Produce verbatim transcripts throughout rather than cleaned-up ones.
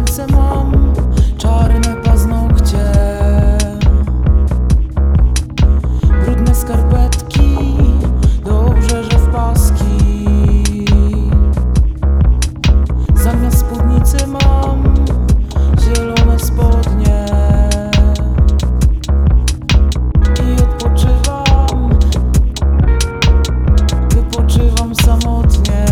nosem mam czarne paznokcie, brudne skarpetki, dobrze, że w paski. Zamiast spódnicy mam zielone spodnie i odpoczywam, wypoczywam samotnie.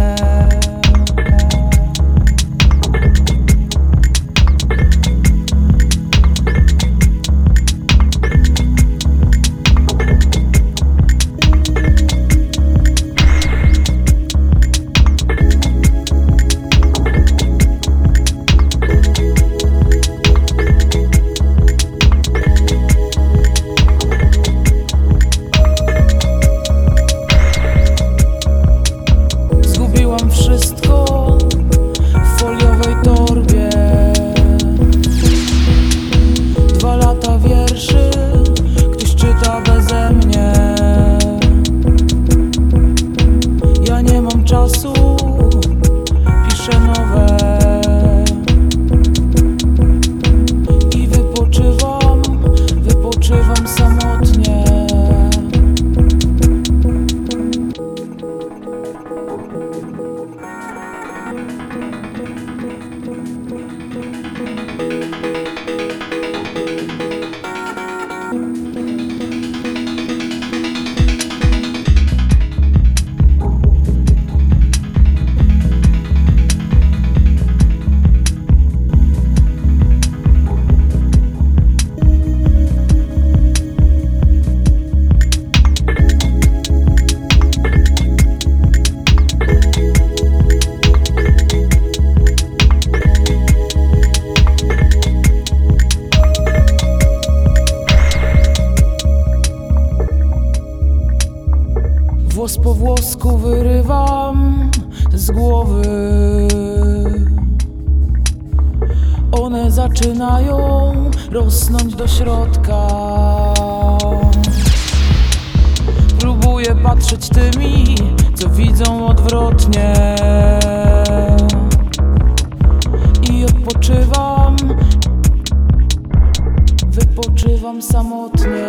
Zgubiłam wszystko w foliowej torbie. Dwa lata wierszy ktoś czyta beze mnie. Ja nie mam czasu, piszę nowe i wypoczywam, wypoczywam samotnie. Włos po włosku wyrywam z głowy. One zaczynają rosnąć do środka. Próbuję patrzeć tymi, co widzą odwrotnie, i odpoczywam, wypoczywam samotnie.